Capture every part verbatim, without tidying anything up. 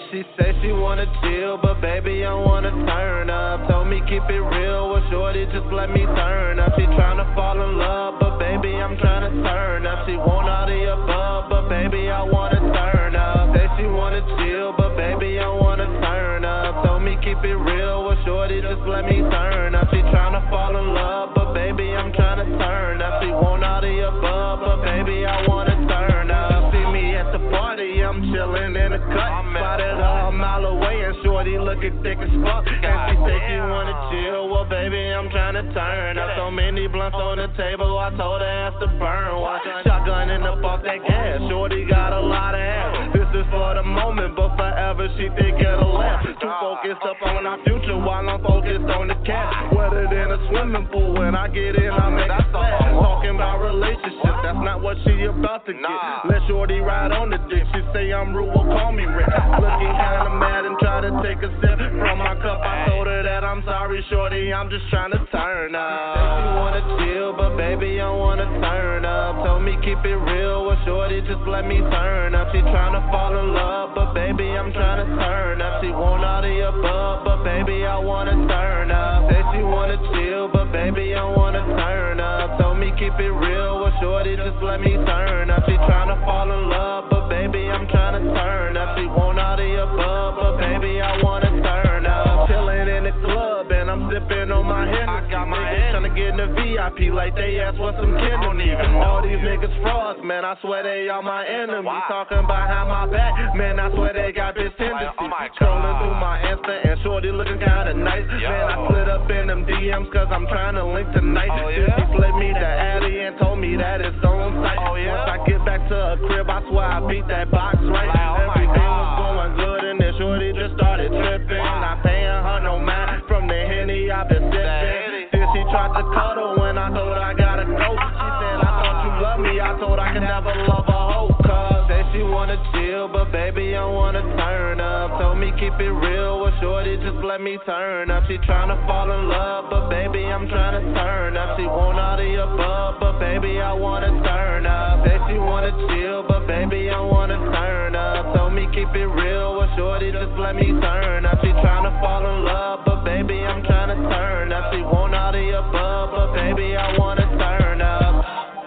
She say she wanna chill, but baby, I wanna turn up. Told me keep it real, well shorty, just let me turn up. She tryna fall in love, but baby, I'm tryna turn up. She want all the above, but baby, I wanna turn up. Say she wanna chill, but baby, I wanna turn up. Told me keep it real, well shorty, just let me turn up. She tryna fall in love, but baby, I'm tryna turn up. She want all the above, but baby, I wanna turn up. See me at the party, I'm chillin' in the cut. Spotted her a mile away and shorty looking thick as fuck. And she say she wanna chill, well baby, I'm tryna turn up. So many blunts on the table, I told her ass to burn one. Shotgun in the off that gas, shorty got a lot of ass. This is for the moment, but forever she think it'll last. Too focused up on our future while I'm focused on the cash. Wetter than a swimming pool, when I get in, I make a splash. Talking about relationships, that's not what she about to get. Let shorty ride on the dick, she say I'm rude, well call me Rick. Looking kinda mad and try to take a sip from my cup. I told her that I'm sorry, shorty, I'm just trying to turn up. She wanna chill, but baby, I wanna turn up. Told me keep it real, well shorty, just let me turn up. She tryna fall in love, but baby, I'm tryna turn up. She want all the above, but baby, I wanna turn up. Say she wanna chill, but baby, I wanna turn up. Told me keep it real, well shorty, just let me turn up. She tryna fall in love, but baby, I'm tryna turn up. She want all the above, but baby, I wanna turn up. Chillin' in the club and I'm sippin' on my Hennessy. Niggas tryna get in the V I P like they ask what some Kennedy. All these niggas frauds, man, I swear they all my enemies. Talking about how my back, man, I swear they got this tendency. Scrolling through my Insta and shorty looking kinda nice. Man, I slid up in them D Ms cause I'm tryna link tonight. Then she slid me the Addy and told me that it's on site. Once I get back to her crib, I swear I beat that box right. Everything was going good and then shorty just started tripping. Not paying her no mind from the Henny I've been sipping. Then she tried to cuddle when I told her I gotta go. She said I thought you loved me, I told her I could never love a hoe. Cause said she wanna chill, but baby I wanna turn up. Told me keep it real, well shorty just let me turn up. She tryna fall in love, but baby I'm tryna turn up. She want all the above, but baby I wanna turn up. Said she wanna chill, but baby I wanna turn up. Told me keep it real, well shorty just let me turn up. She tryna fall in love, but baby I'm tryna turn up. She want all the above, but baby I wanna turn up.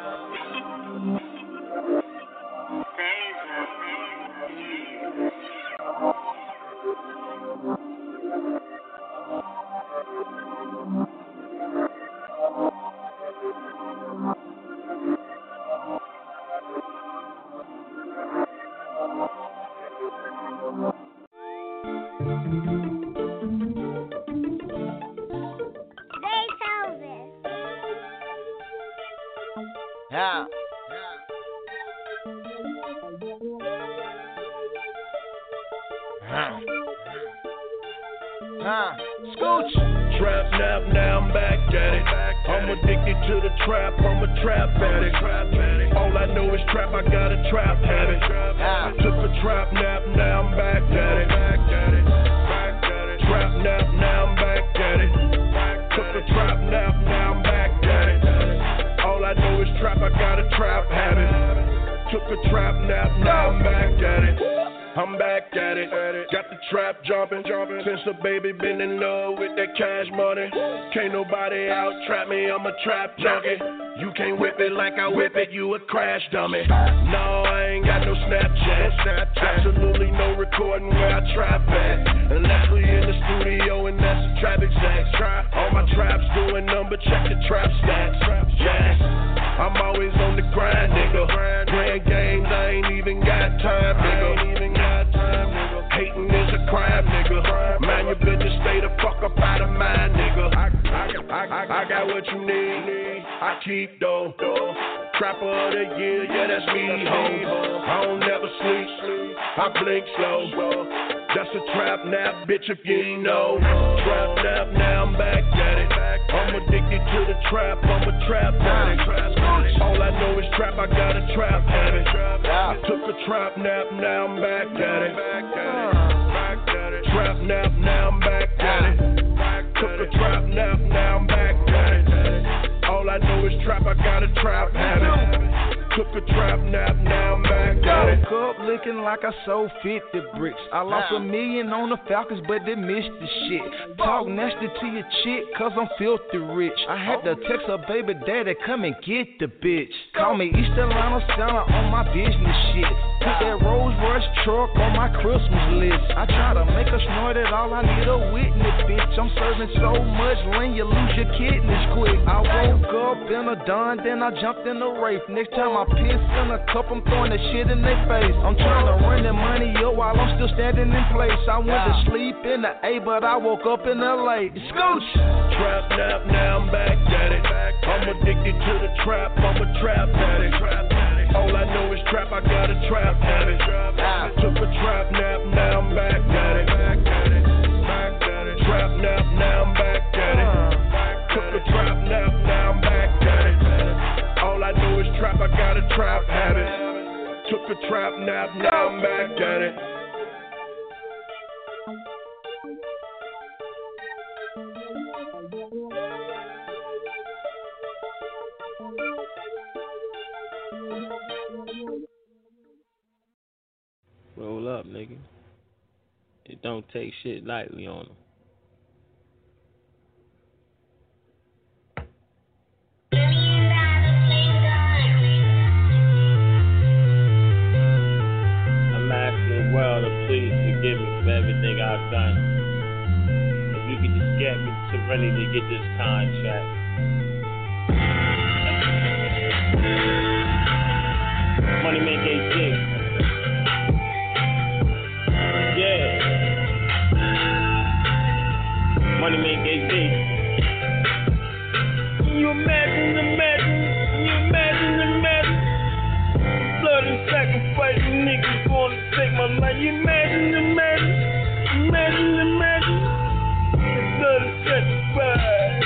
Yeah. Huh. Huh. Scooch. Trap nap, now I'm back at it. I'm addicted to the trap, I'm a trap addict. All I know is trap, I got a trap habit. I took a trap nap, now I'm back at it. Trap nap, now I'm back at it. Took a trap nap, now I'm back at it. All I know is trap, I got a trap habit. Took a trap nap, now I'm back at it. I'm back at it, got the trap jumping, jumping. Since a baby been in love with that cash money. Can't nobody out trap me, I'm a trap junkie. You can't whip it like I whip it, you a crash dummy. No, I ain't got no Snapchat, absolutely no recording where I trap at. Unless we in the studio and that's the trap exact. All my traps doing number, check the trap stats. Yes, I'm always on the grind, nigga. Playing games, I ain't even got time, nigga. Hating is a crime, nigga. Mind your business, stay the fuck up out of mine, nigga. I, I, I, I got what you need. I keep though. Trapper of the year, yeah, that's me, ho. I don't never sleep. I blink slow. That's a trap nap, bitch, if you ain't know. Trap nap, now I'm back at it. I'm addicted to the trap, I'm a trap addict. All I know is trap, I got a trap habit. I took a trap nap, now I'm back at it. Trap nap, now I'm back at it. Took a trap nap, now I'm back at it. All I know is trap, I got a trap habit. Took a trap nap, now I'm back at it. Woke up, thinking like I sold fifty bricks. I lost a million on the Falcons, but they missed the shit. Talk nasty to your chick, cause I'm filthy rich. I had to text her baby daddy, come and get the bitch. Call me East Atlanta Santa on my business shit. Put that Rolls Royce truck on my Christmas list. I try to make her snort it all, I need a witness, bitch. I'm serving so much lean, you lose your kidneys quick. I woke up in a Don, then I jumped in a Wraith. Next time I piss in a cup, I'm throwing that shit in their face. I'm trying to run the money up while I'm still standing in place. I went to sleep in the A, but I woke up in L A. Scooch! Trap nap, now I'm back at it. I'm addicted to the trap, I'm a trap addict. All I know is trap, I got a trap habit. Took a trap nap, now I'm back at it. Trap nap, now I'm back at it. Took a trap nap, now I'm back at it. All I know is trap, I got a trap habit. Took a trap nap, now I'm back at it. Roll up, nigga. It don't take shit lightly on them. I'm asking the world to please forgive me for everything I've done. If you could just get me to ready to get this contract. Money make A G. Money make A Z. You imagine, imagine, you imagine, imagine. Blood and sacrifice, niggas gonna take my life. You imagine, imagine, imagine, imagine. Blood and sacrifice.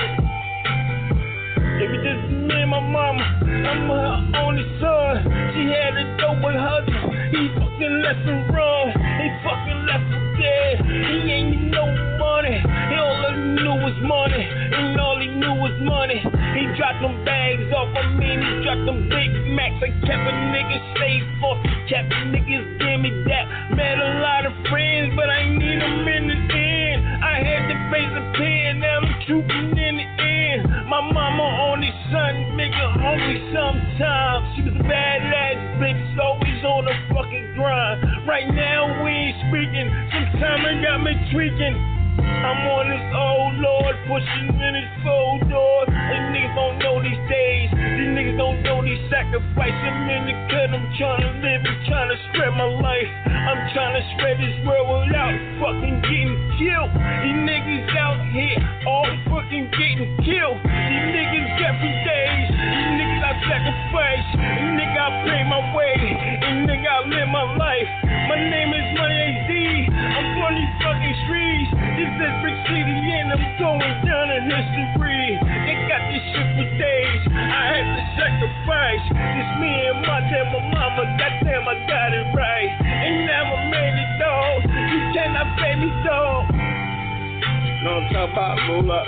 If it just me and my mama, I'm her only son. She had a dope with husband. He fucking left and run. He fucking left for dead. He ain't no money. He all he knew was money. And all he knew was money. He dropped them bags off of me. And he dropped them Big Macs. I kept a nigga safe for. Kept niggas give me that. Met a lot of friends, but I ain't need them in the end. I had to face a pen. Now I'm trooping in the end. My mama only son, nigga, only sometimes. She was a badass bitch, always on the fucking grind. Right now we ain't speaking, sometimes it got me tweaking. I'm on this old Lord, pushing in his full door. These niggas don't know these days. These niggas don't know these sacrifices. I'm in the cut, I'm trying to live and trying to spread my life. I'm trying to spread this world without fucking getting killed. These niggas out here all fucking getting killed. These niggas got for days. These niggas I sacrifice. These niggas I pay my way. These niggas I live my life. My name is Money A Z. I'm from these fucking streets. This is Brick City and I'm going down in history. They got this shit for days. I had to sacrifice. It's me and my damn my mama. Goddamn, I got it right. And now I made it, dog. You cannot pay me, dog. No, I'm talking about roll up.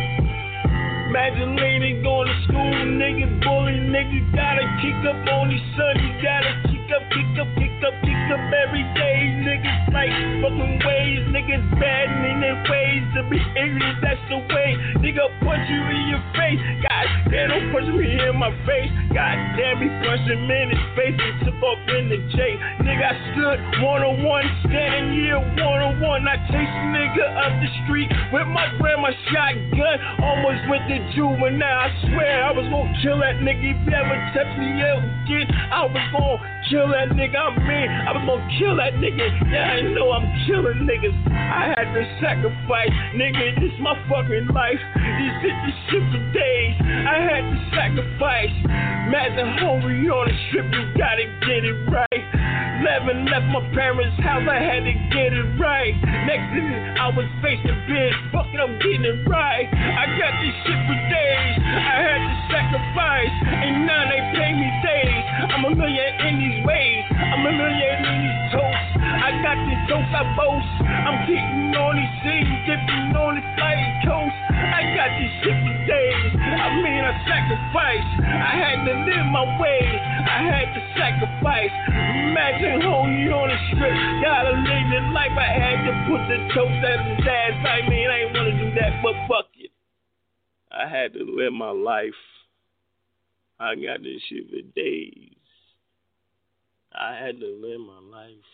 Imagine lady going to school, niggas bully, niggas gotta kick up on these son, you gotta kick up, kick up, kick up, kick up every day. Niggas like fucking ways, niggas bad in their ways to be ignorant, that's the way. Nigga punch you in your face, God damn, don't punch me in my face. God damn, he punched him in his face and took off in the J. Nigga, I stood one on one, standing here one on one. I chased a nigga up the street with my grandma shotgun, almost went to juvenile. I swear I was gonna kill that nigga if he ever touched me again. I was gonna kill that nigga. I mean, I was gonna kill that nigga. Yeah, I know I'm killing niggas. I had to sacrifice, nigga. This my fucking life. This is the shit for days. I had to sacrifice. Imagine hungry on the strip, you gotta get it right. Eleven left my parents' house, I had to get it right. Next thing I was facing bitch, fuck it, I'm getting it right. I got this shit for days, I had to sacrifice, and now they pay me days. I'm a million in these ways, I'm a million in these toasts. I got this toast I boast, I'm keeping on these seas, dipping on this flight coast. I got this shit for days, I mean I gotta sacrifice. I had to live my way. I had to sacrifice. Imagine holding you on the strip. Gotta live your life. I had to put the toast at his ass. I mean, I ain't wanna do that, but fuck it. I had to live my life. I got this shit for days. I had to live my life.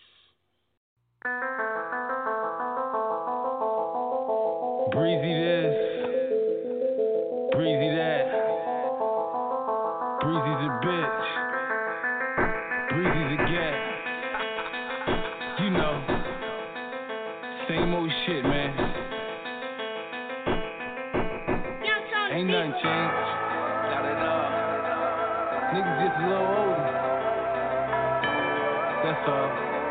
Breezy this, breezy that. Breezy's a bitch, breezy's a gat. You know, same old shit, man. Ain't nothing changed. Not at all. Niggas just a little older. That's all.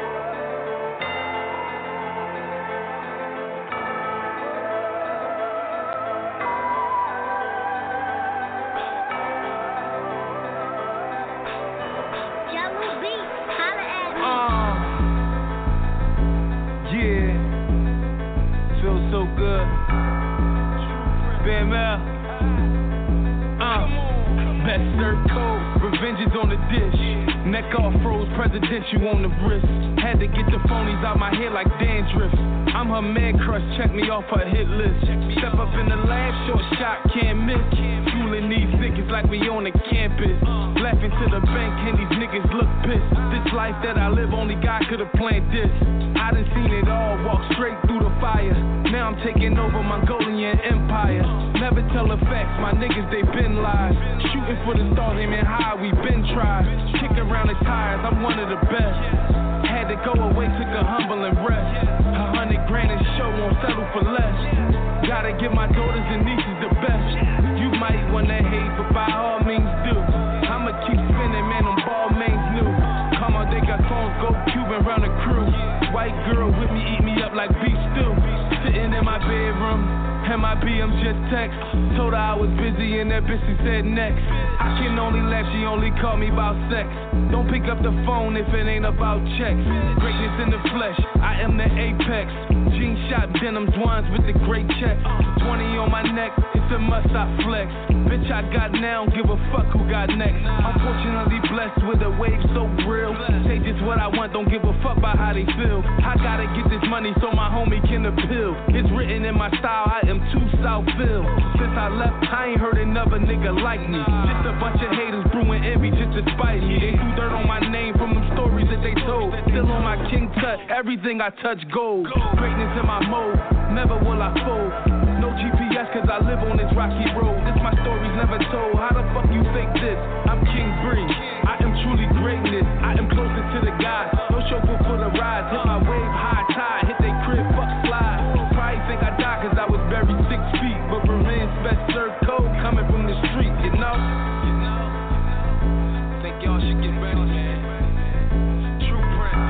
On the dish, neck off froze, presidential on the wrist. Had to get the phonies out my head like dandruff. I'm her man crush, check me off her hit list. Step up in the lab, short shot, can't miss. Fooling these niggas like we on the campus. Laughing to the bank and these niggas look pissed. This life that I live, only God could've planned this. I done seen it all, walk straight through the fire. Now I'm taking over Mongolian Empire. Never tell the facts, my niggas they been live. Shooting for the stars, aiming high, we been tried. Kick around the tires, I'm one of the best. Had to go away, took a humble and rest. A hundred grand a show, won't settle for less. Gotta give my daughters and nieces the best. You might wanna hate, but by all means do. I'ma keep spinning, man, them ball mains new. Come on, they got phones, go Cuban round the crew. White girl with me, eat me up like beef stew. Sitting in my bedroom, and my B M just text. Told her I was busy and that bitch she said next. I can only laugh, she only called me about sex. Don't pick up the phone if it ain't about checks. Greatness in the flesh, I am the apex. Jean shot denims, ones with the great check. twenty on my neck, it's a must I flex. Bitch I got now, give a fuck who got next. I'm fortunately blessed with a wave so real. Say just what I want, don't give a fuck about how they feel. I gotta get this money so my homie can appeal. It's written in my style, I am too Southfield. Since I left, I ain't heard another nigga like me. Just a bunch of haters brewing envy just to spite me. They threw dirt on my name from them stories that they told. Still on my king tut, everything I touch gold. Greatness in my mode, never will I fold. No G P S cause I live on this rocky road. This my story's never told, how the fuck you fake this? I'm King Bree, I am truly greatness. I am closer to the gods, no chauffeur for the rides. Hit my wave, high tide, hit they crib, fuck slide. Probably think I died cause I was buried six feet. But for men's best served code coming from the street, you know? You know? Think y'all should get ready, man. True Prince.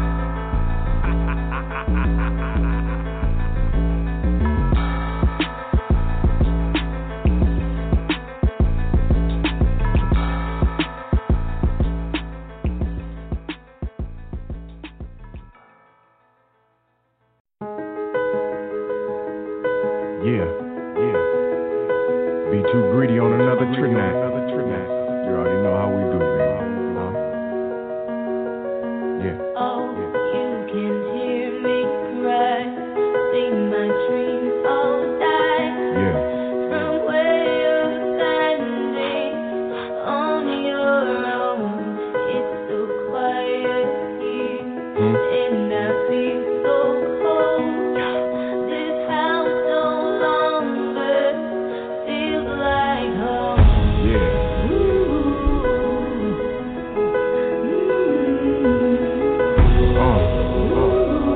Yeah, yeah. Be too greedy on another trick now. You already know how we do, baby. Yeah. Oh, you can hear me cry. See my dreams all die. Yeah. From where you're standing on your own. It's so quiet here, Hmm? and I feel so cold. This house no longer feels like home. Yeah. Ooh. Uh, uh.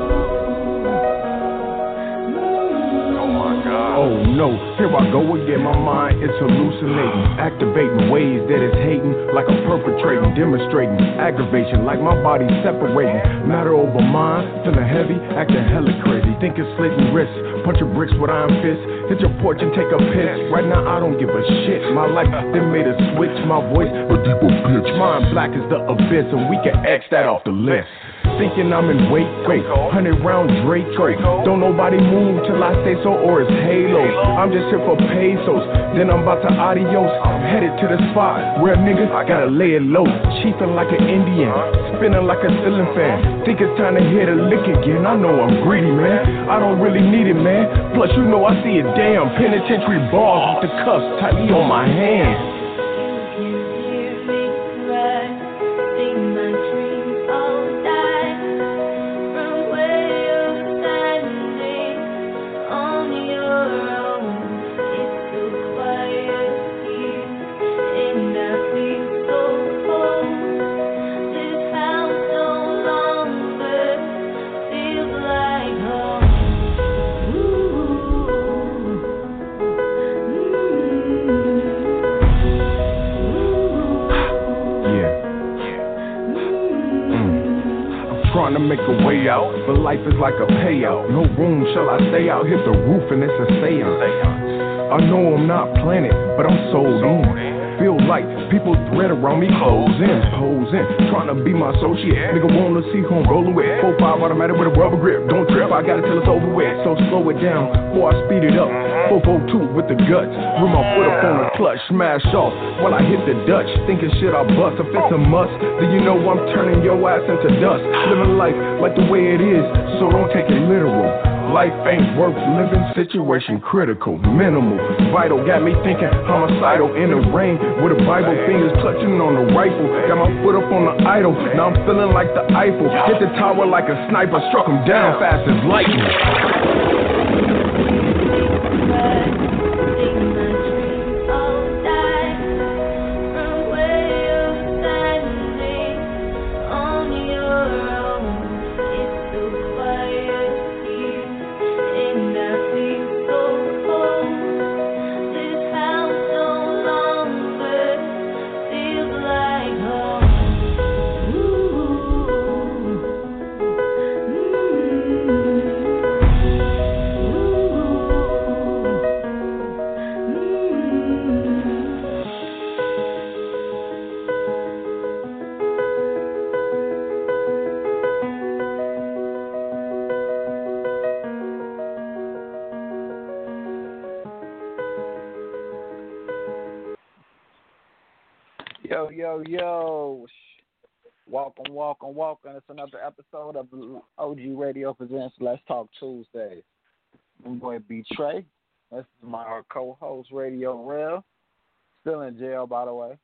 Oh no, here I go again, my mind is hallucinating, activating ways that it's hating, like I'm perpetrating, demonstrating aggravation, like my body's separating, matter over mind, feeling heavy, acting hella crazy, thinking slitting wrists, punching bricks with iron fists, hit your porch and take a piss, right now I don't give a shit, my life then made a switch, my voice a deeper pitch, mind black as the abyss, and we can X that off the list. thinking I'm in Waco. Hundred round Draco. Don't nobody move till I say so or it's Halo. I'm just here for pesos. Then I'm about to adios. Headed to the spot where a nigga gotta lay it low. Chiefin' like an Indian, spinning like a ceiling fan. Think it's time to hit a lick again. I know I'm greedy, man. I don't really need it, man. Plus, you know I see it. Damn, penitentiary bars with the cuffs tightly on my hands. To make a way out, but life is like a payout. No room, shall I stay out? Hit the roof and it's a seance. I know I'm not planning, but I'm sold in. Feel like people thread around me closing, posing, trying to be my associate. Nigga wanna see who I'm rolling with. four five automatic with a rubber grip. Don't trip, I gotta tell it's over with. So slow it down before I speed it up. four four two with the guts, with my foot up on the clutch, smash off while I hit the Dutch. Thinking shit I bust, if it's a must, then you know I'm turning your ass into dust. Living life like the way it is, so don't take it literal. Life ain't worth living, situation critical, minimal, vital. Got me thinking homicidal in the rain with a Bible, fingers clutching on the rifle. Got my foot up on the idol, now I'm feeling like the Eiffel. Hit the tower like a sniper, struck him down fast as lightning. Yo, yo, yo. Welcome, welcome, welcome. It's another episode of O G Radio Presents Let's Talk Tuesdays. I'm boy B Trey. This is my co-host, Radio Real. Still in jail, by the way.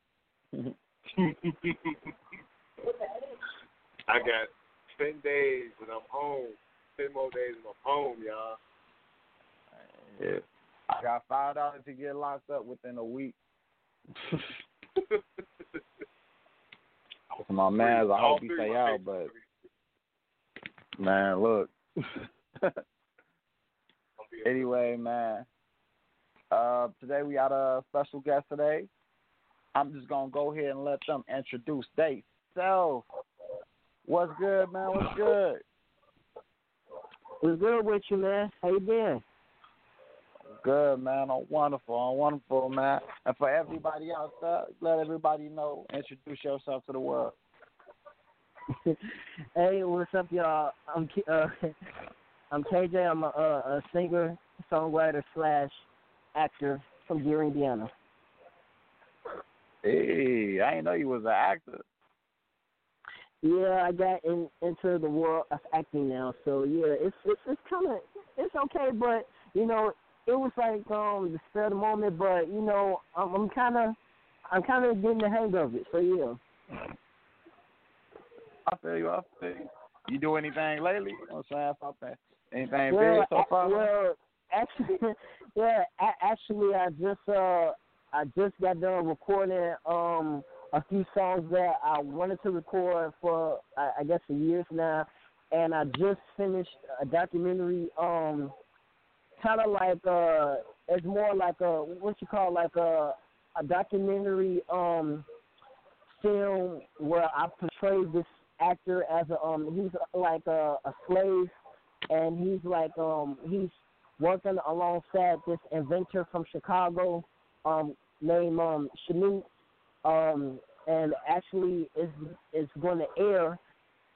I got ten days and I'm home. Ten more days and I'm home, y'all. Yeah. I got five dollars to get locked up within a week. To my man, I hope he stay out, but man, look. Anyway, man. Uh, today we got a special guest today. I'm just gonna go ahead and let them introduce themselves. What's good, man? What's good? What's good with you, man? How you been? Good, man. I'm wonderful. I'm wonderful, man. And for everybody out there, let everybody know. Introduce yourself to the world. Hey, what's up, y'all? I'm uh, I'm K J. I'm a, a singer, songwriter slash actor from Gary, Indiana. Hey, I didn't know you was an actor. Yeah, I got in, into the world of acting now. So yeah, it's it's it's kind of it's okay, but you know. It was like um the spur of the moment, but you know I'm, I'm kind of I'm kind of getting the hang of it. So yeah. I feel you. I feel you. You do anything lately? You know what I'm saying? Anything well, big so far? Well, actually, yeah, actually, I just uh I just got done recording um a few songs that I wanted to record for I, I guess for years now, and I just finished a documentary um. Kind of like uh, it's more like a what you call like a a documentary um film where I portrayed this actor as a um he's like a, a slave, and he's like um he's working alongside this inventor from Chicago um named um Chanute um and actually is is going to air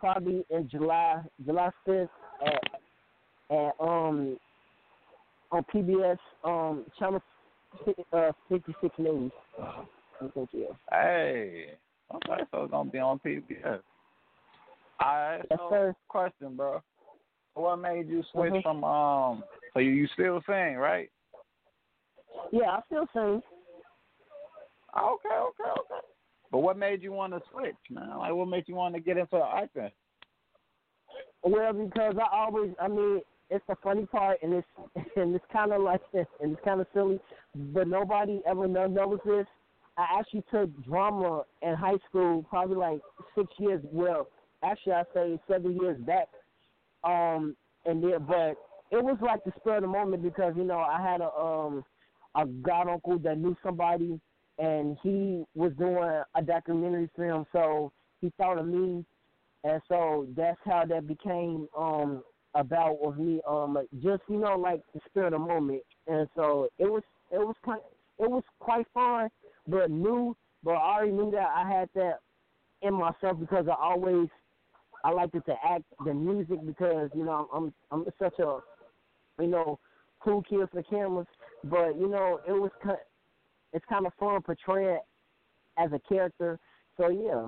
probably in July, July fifth at, at um on P B S um channel uh, fifty-six News. I think yeah. Hey, okay, so it's gonna be on P B S. All right, Yes, so sir. question, bro. What made you switch Mhm. from um? So you, you still sing, right? Yeah, I still sing. Okay, okay, okay. But what made you want to switch, man? Like, what made you want to get into acting? Well, because I always, I mean, it's the funny part, and it's and it's kind of like and it's kind of silly, but nobody ever knows, knows this. I actually took drama in high school, probably like six years. Well, actually, I say seven years back. Um, and there, but it was like the spur of the moment because you know I had a um a god uncle that knew somebody, and he was doing a documentary film, so he thought of me, and so that's how that became um about with me. Um, just you know like the spur of the moment, and so it was it was kind it was quite fun, but new. But I already knew that I had that in myself because I always I liked it to act the music because you know I'm I'm such a you know cool kid for cameras, but you know it was kind it's kind of fun portraying as a character. So yeah.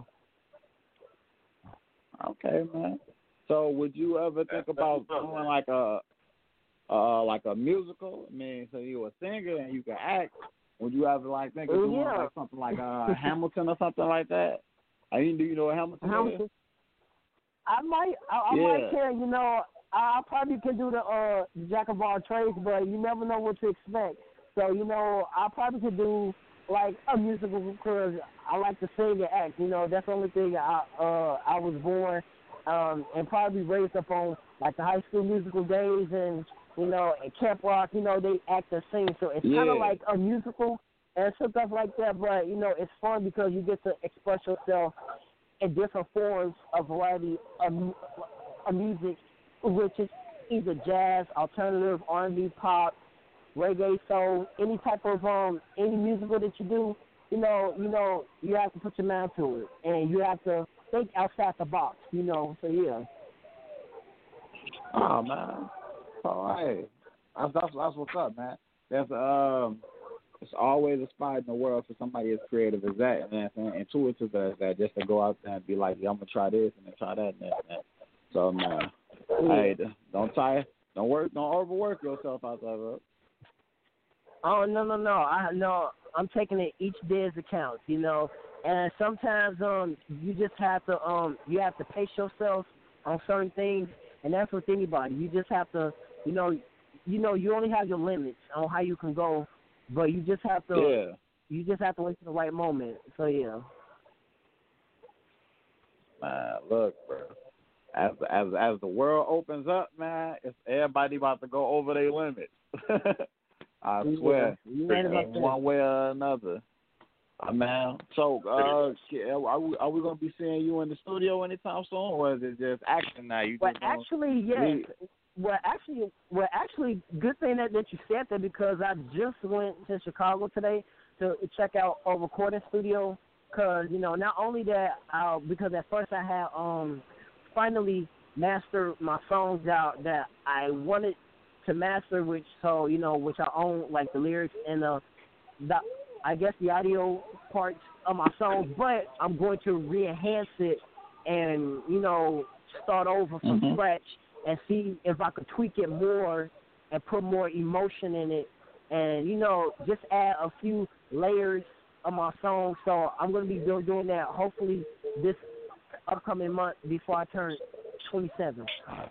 Okay, man. So would you ever think about doing like a uh like a musical? I mean, so you're a singer and you can act. Would you ever like think of doing Yeah. like something like uh Hamilton or something like that? I mean, do you know what Hamilton, Hamilton. is? I might, I, I Yeah. might can, you know, I, I probably can do the uh, jack of all trades, but you never know what to expect. So, you know, I probably could do like a musical because I like to sing and act. You know, that's the only thing I uh I was born um and probably raised up on like the high school musical days and you know at Camp Rock. You know, they act and sing, so it's kind Yeah. of like a musical and stuff like that. But you know, it's fun because you get to express yourself in different forms of variety of, of music, which is either jazz, alternative, R and B, pop, reggae, soul, any type of um any musical that you do, you know, you know, you have to put your mind to it, and you have to think outside the box, you know. So yeah. Oh man, all right. That's that's, that's what's up, man. That's um. It's always a spot in the world for somebody as creative as that, and and intuitive as that, just to go out there and be like, yeah, I'm gonna try this and then try that and that. And that. So man, hey, don't tire, don't work, don't overwork yourself out there, bro. Oh no no no! I no, I'm taking it each day as it counts, you know. And sometimes um you just have to um you have to pace yourself on certain things, and that's with anybody. You just have to, you know, you know you only have your limits on how you can go. But you just have to, Yeah. you just have to wait for the right moment. So yeah. Man, look, bro. As as as the world opens up, man, it's everybody about to go over their limits. I Yeah, swear, you right about that. one way or another. Uh, man, so uh, are we are we gonna be seeing you in the studio anytime soon, or is it just action now? You Well, just gonna actually, yes. leave? Well, actually, well, actually, good thing that, that you said that because I just went to Chicago today to check out a recording studio. Because you know, not only that, uh, because at first I had um finally mastered my songs out that I wanted to master, which so you know, which I own like the lyrics and the, the I guess the audio parts of my songs, but I'm going to re-enhance it and you know start over from Mhm. scratch. And see if I could tweak it more and put more emotion in it, and you know, just add a few layers of my song. So I'm gonna be do- doing that hopefully this upcoming month before I turn twenty-seven.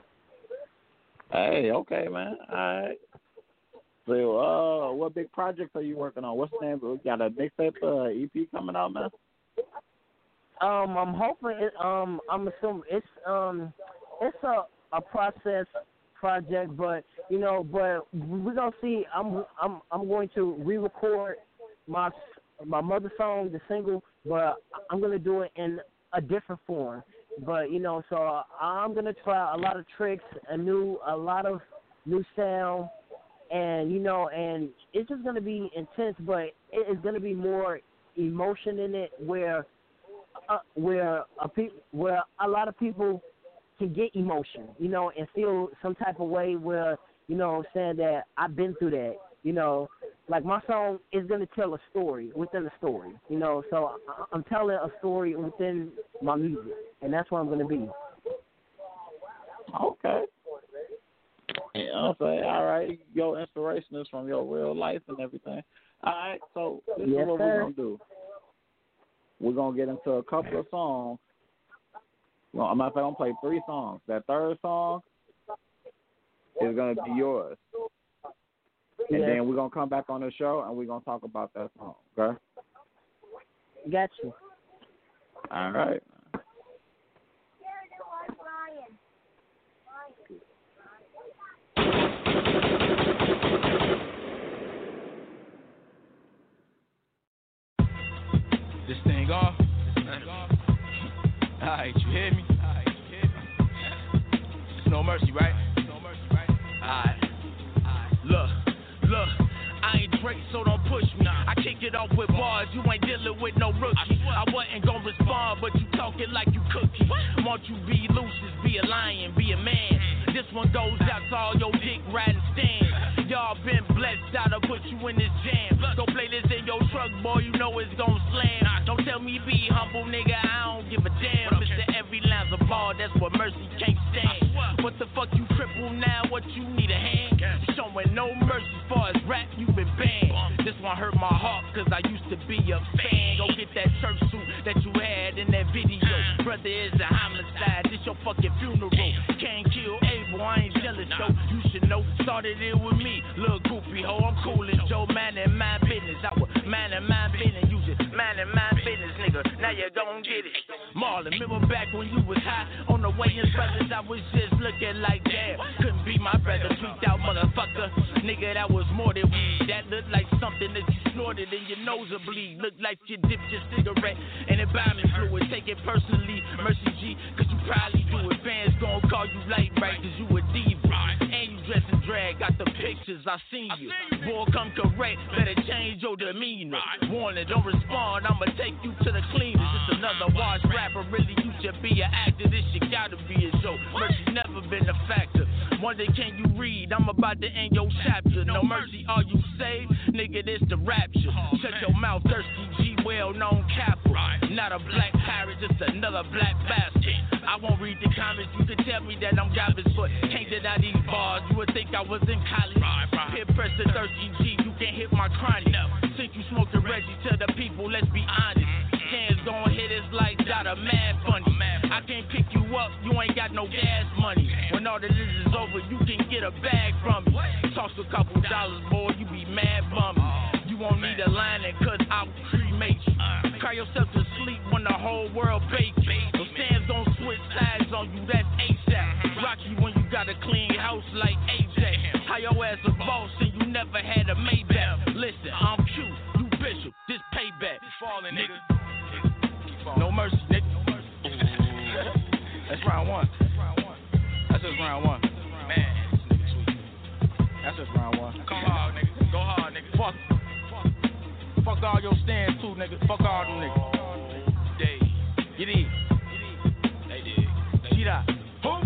Hey, okay, man. All right. So, uh, what big projects are you working on? What's the name? We got a mixtape, uh, E P coming out, man. Um, I'm hoping. It, um, I'm assuming it's um, it's a a process project, but you know, but we're gonna see. I'm I'm I'm going to re-record my my mother song, the single, but I'm gonna do it in a different form. But you know, so I'm gonna try a lot of tricks, a new a lot of new sound, and you know, and it's just gonna be intense, but it is gonna be more emotion in it, where uh, where a pe- where a lot of people can get emotion, you know, and feel some type of way where, you know what I'm saying, that I've been through that, you know. Like, my song is going to tell a story within a story, you know. So I'm telling a story within my music, and that's what I'm going to be. Okay. You know what I'm saying? All right. Your inspiration is from your real life and everything. All right. So this yes, is what sir. we're going to do. We're going to get into a couple of songs. Well, I'm going to play three songs. That third song is going to be yours. And yes. then we're going to come back on the show and we're going to talk about that song, okay? Got you. All right. This thing off. Alright, you hear me? No mercy, right? No mercy, right? Alright. Look, look, I ain't Drake, so don't push me. I kick it off with bars, you ain't dealing with no rookie. I wasn't gonna respond, but you talking like you cookie. Want you be Lucius, be a lion, be a man. This one goes out to all your dick riding stands. Y'all been blessed, I'll put you in this jam. Go play this in your truck, boy, you know it's gon' slam. Don't tell me be humble, nigga, I don't give a damn. Mister Every line's a ball, that's what mercy can't stand. What the fuck you cripple now, what you need a hand? Showing no mercy as far as rap, you been banned. This one hurt my heart, cause I used to be a fan. Go get that church suit that you had in that video. Brother is a homicide, this your fucking funeral. Can't kill Abel, I ain't jealous, so you should know. Started it with me, little goofy hoe, I'm cool as Joe, man and my business. I was man and my business, you just man and my business, nigga. Now you gon' get it. Marlon, remember back when you was high on the Wayans brothers, I was just looking like damn. Couldn't be my brother, tweaked out motherfucker. Nigga, that was more than weed. That looked like something that you snorted in your nose will bleed. Looked like you dipped your cigarette in embalming fluid. Take it personally, Mercy G, cause you probably do it. Fans gon' call you light right, cause you a diva. And you dress in drag, got the pictures, I seen you. Boy, come correct, better change your demeanor. Warning, don't respond, I'ma take you to the cleaners. It's another washed rapper, really you should be an actor. This shit gotta be a joke. Mercy never been a factor. Wonder can you read? I'm about to end your chapter. No mercy, are you saved? Nigga, this the rapture. Shut your mouth, thirsty G, well-known capper. Not a black pirate, just another black bastard. I won't read the comments, you can tell me that I'm garbage, but can't deny these bars. You would think I was in college. Peer pressure, thirsty G, you can't hit my chronic. Since you smoked the Reggie, tell the people, let's be honest. Cans gon' hit us like Dada, mad funny. I can't pick you up, you ain't got no gas money. When all of this is over, you can get a bag from me. Toss a couple dollars, boy, you be mad bummy. You won't need a lining, cause I'll cremate you. Cry yourself to sleep when the whole world bakes. No stands don't switch sides on you, that's ASAP. Rocky when you got a clean house like A J. How your ass a boss and you never had a Maybach. Listen, I'm Q, you Bishop, this payback. Falling, nigga. No mercy, nigga. That's round one. That's just round one. Man, this nigga sweet. That's just round one. Come hard, nigga. Go hard, nigga. Fuck. Fuck all your stands too, nigga. Fuck all them niggas. They. Get in. They did. Get out. Boom.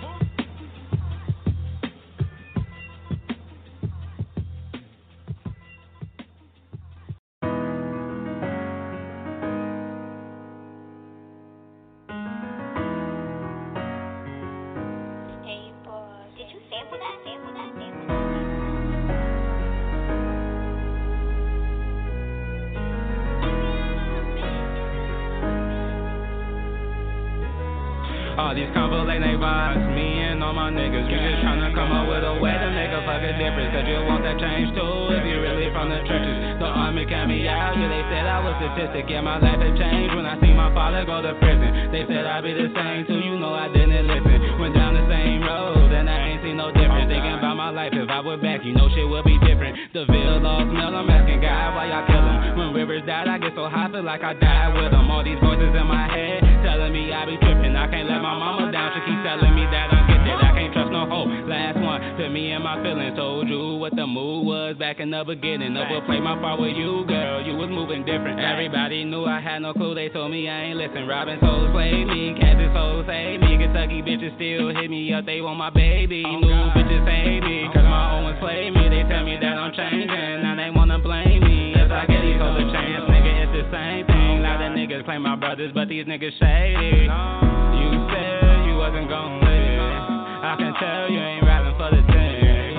All these convos like they vibes, me and all my niggas. We just tryna come up with a way to make a fucking difference. Cause you want that change too if you really from the trenches. The army count me out, yeah, they said I was statistic. Yeah, my life had changed when I seen my father go to prison. They said I'd be the same too, you know I didn't listen. Went down the same road and I ain't seen no difference. Thinking about my life, if I were back, you know shit would be different. The Ville all smell, I'm asking God why y'all kill him. When Rivers died, I get so high, feel like I died with him. All these voices in my head telling me I be tripping. I can't let my mama down, she keep telling me that I'm gifted. I can't can't trust no hoe. Last one, to me and my feelings. Told you what the mood was back in the beginning. Overplayed my part with you, girl. You was moving different. Everybody knew I had no clue. They told me I ain't listen. Robin souls play me, Kansas souls save me. Kentucky bitches still hit me up. They want my baby. Oh, New God. Bitches hate me, cause my own ones play me. They tell me that I'm changing. Now they wanna blame me. If I get these hoes a chance, nigga, it's the same thing. A lot of niggas claim my brothers, but these niggas shady. You said you wasn't gon' live. I can tell you ain't riding for the team.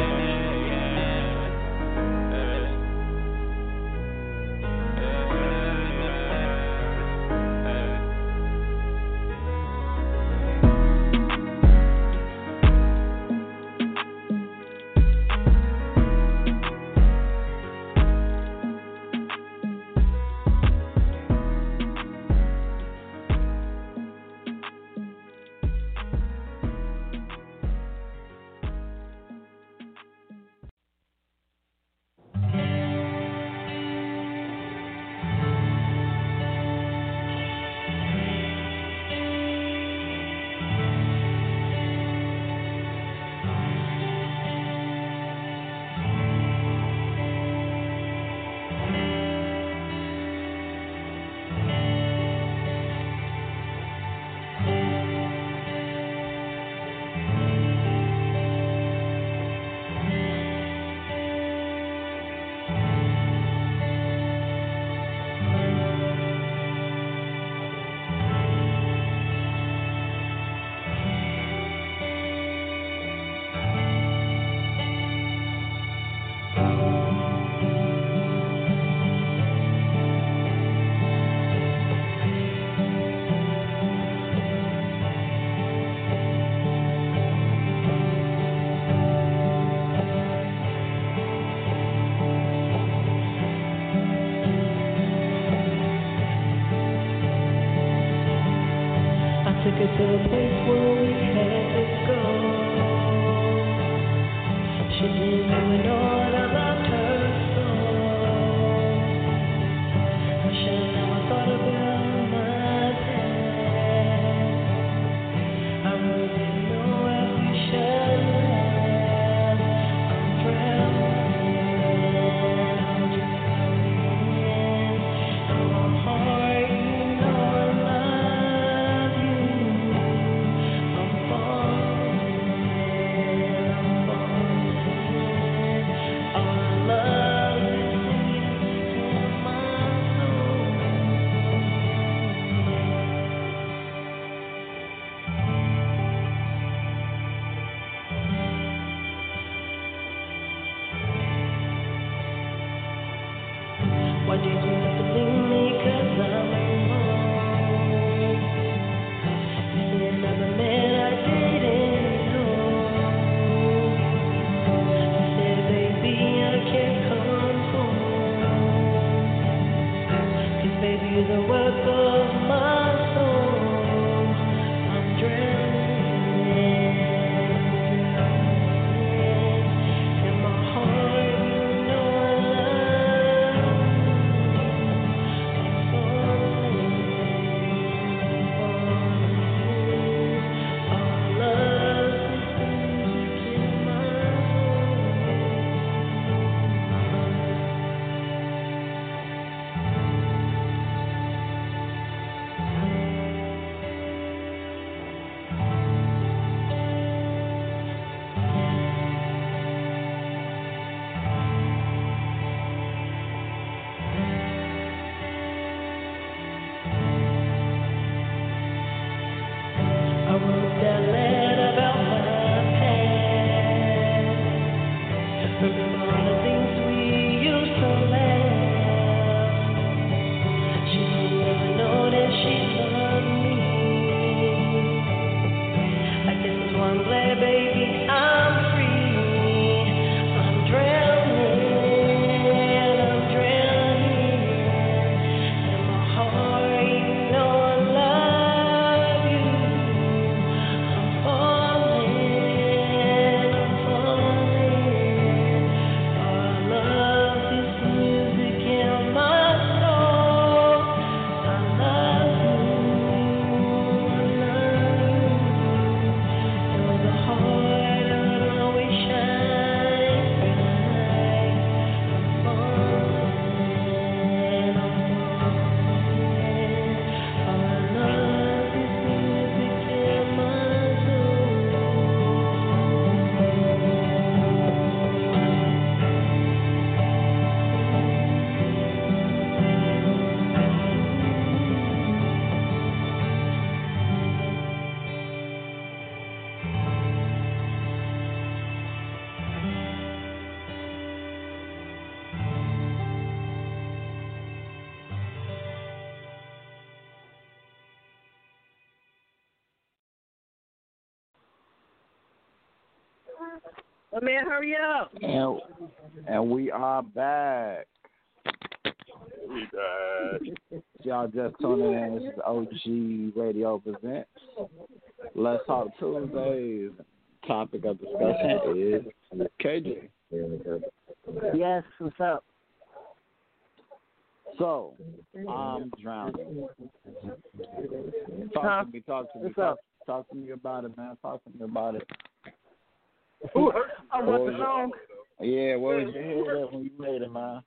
Took her to the place where we had to go. She didn't even all about her soul. I should have never thought about my past. I really didn't know if we should have. I'm drowning, I'm drowning. In my heart, you know I love you. Why did you have to leave me? 'Cause I'm alone. You see another man I didn't know. You said, baby, I can't come home. 'Cause baby, you're the work of my soul. I'm drowning, drowning. In my heart, you know I love you. I wrote that letter about my past. Remember all the things we used to laugh. She didn't never know that she loved me. I guess that's why I'm glad, baby, I'm free. I'm drowning, I'm drowning. In my heart, you know I love you. I'm falling, I'm falling. Oh, man, hurry up. And, and we are back. We died. Y'all just tuning in. This is O G Radio Presents. Let's Talk Tuesdays. Topic of discussion is K J. Yes, what's up? So, I'm drowning. Talk Huh? to me, talk to me, What's talk, up? talk to me about it, man. Talk to me about it. Oh, What what's was the your- song? Yeah, what was your head up when you made it, man?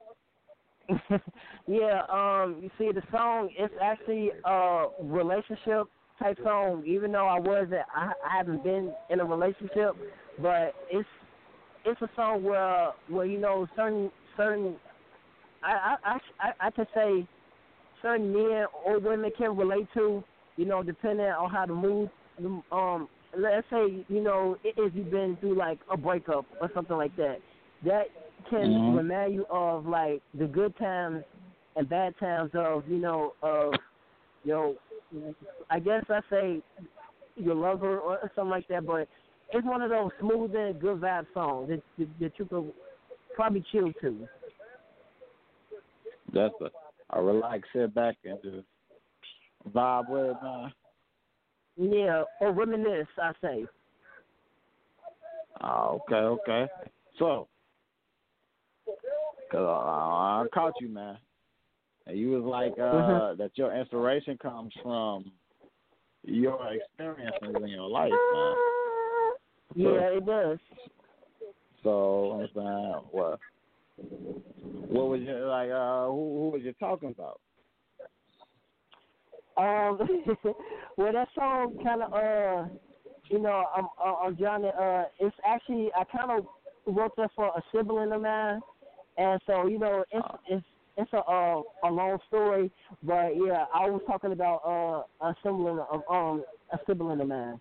Yeah, um, you see, the song is actually a relationship type song. Even though I wasn't, I, I haven't been in a relationship, but it's it's a song where where you know certain certain I I I, I can say certain men or women can relate to, you know, depending on how the mood. Um, let's say you know if you've been through like a breakup or something like that, that can Mhm. remind you of like the good times and bad times of you know of you know I guess I say your lover or something like that, but it's one of those smooth and good vibe songs that that, that you could probably chill to. That's a, a relax, sit back, and just vibe with it, man. Yeah, or reminisce, I say. Oh, okay, okay. So, cause uh, I caught you, man. And you was like uh, Mhm. that your inspiration comes from your experiences in your life, man. Yeah, it does. So, I'm saying, what? What was you like? Uh, who, who was you talking about? Um, well, that song kind of, uh, you know, I'm, I'm Johnny. Uh, it's actually I kind of wrote that for a sibling of mine, and so you know, it's it's it's a uh, a long story, but yeah, I was talking about uh, a sibling of um a sibling of mine.